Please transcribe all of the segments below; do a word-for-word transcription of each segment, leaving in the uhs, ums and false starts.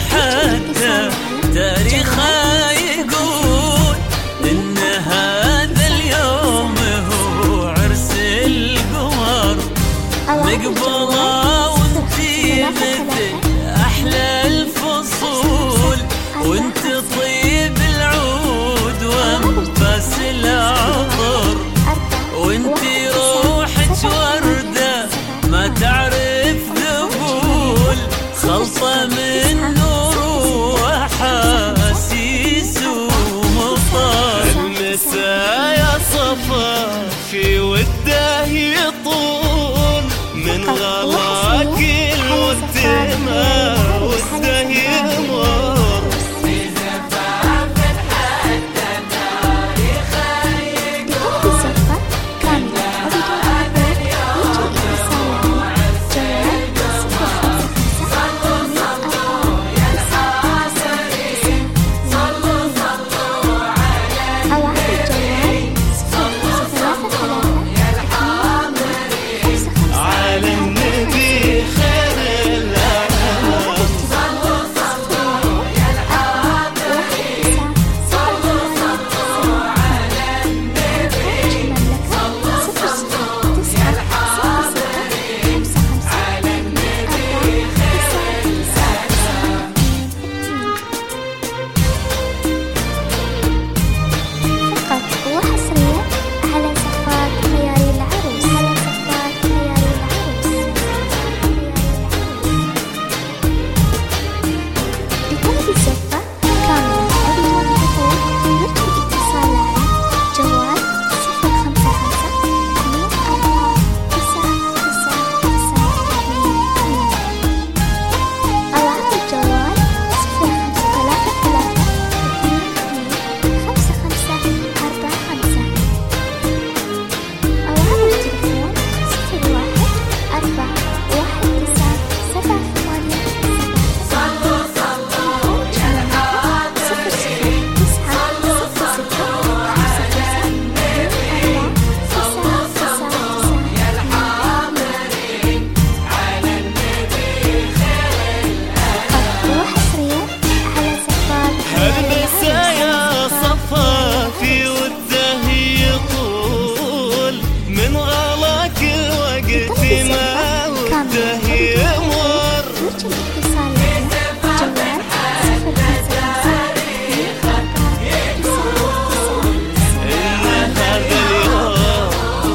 حتى تاريخها يقول إن هذا اليوم هو عرس القمر. مقبلة وانتي مثل أحلى الفصول، وانت طيب العود وانفاس العطر، وانتي روحك وردة ما تعرف ذبول، خلطة من نور وأحاسيس ومطر. المسا يا صفا في وده يطول، من غلاك الود ما وده يمر. ما وده يمر. إن هذا اليوم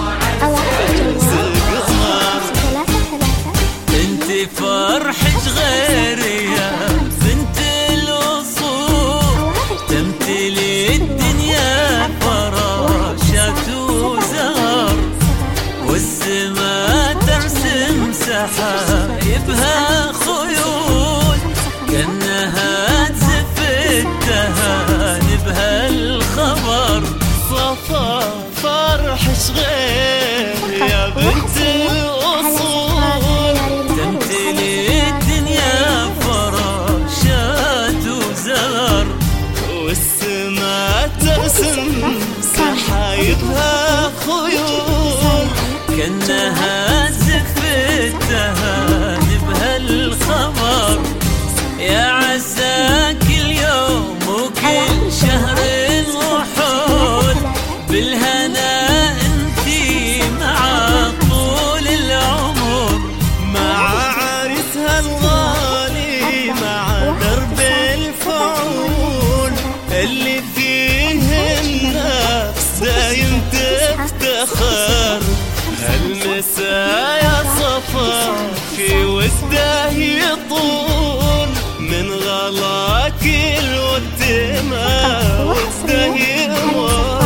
انت فرحك غيري يا بنت الأصول، تمتلي الدنيا فراشات وزهر، والسما ترسم سحايبها خيول، كأنها تزف التهاني بهالخبر. صفا فرحش غير يا بنت الأصول، تمتلي الدنيا فراشات وزهر، والسما ترسم سحايبها خيول، كأنها تزف التهاني بهالخبر. يا عساك اليوم وكل شهر وحول، بالهنا انتي مع طول العمر، مع عريسها الغالي، مع درب الفعول اللي فيه النفس دايم تفتخر. هالمسا يا صفا في وده يطول، من غلاك الود ما وده يمر.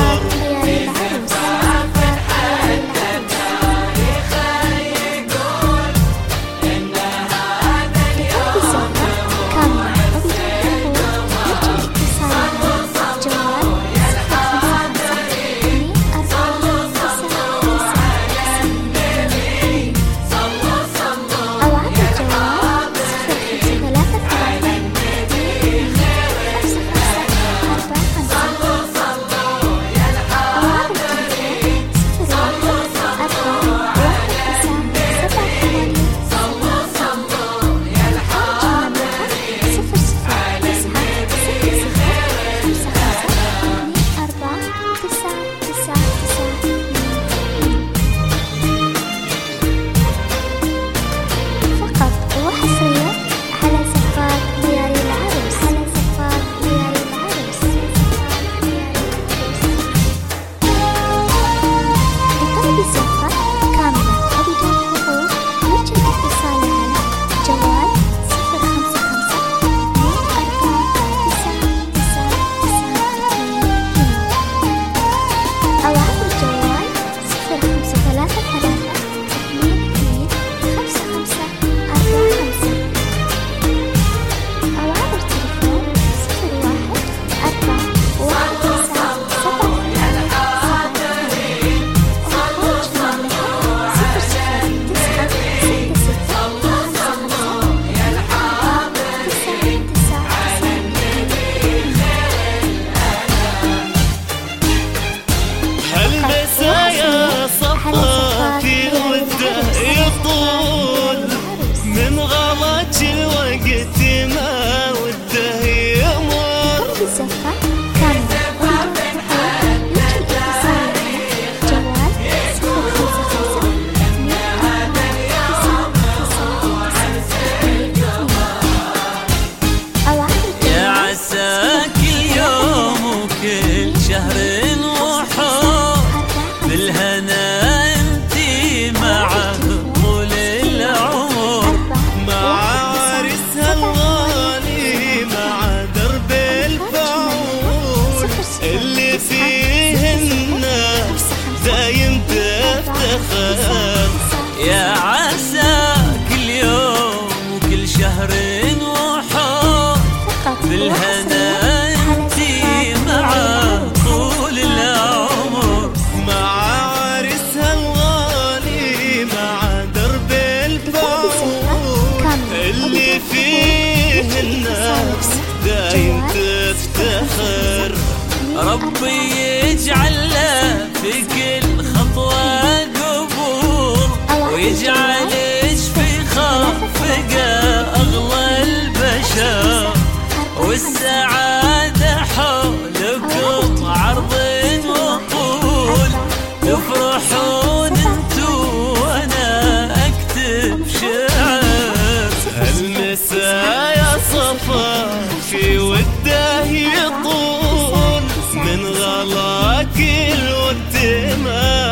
الخير. ربي يجعل له في كل خطوة قبول، ويجعلش في خفقة أغلى البشر، والسعادة حولكم عرض وطول، تفرحون انتو وانا اكتب شعر. هالمسا يا صفا في وده يطول، من غلاك الود ما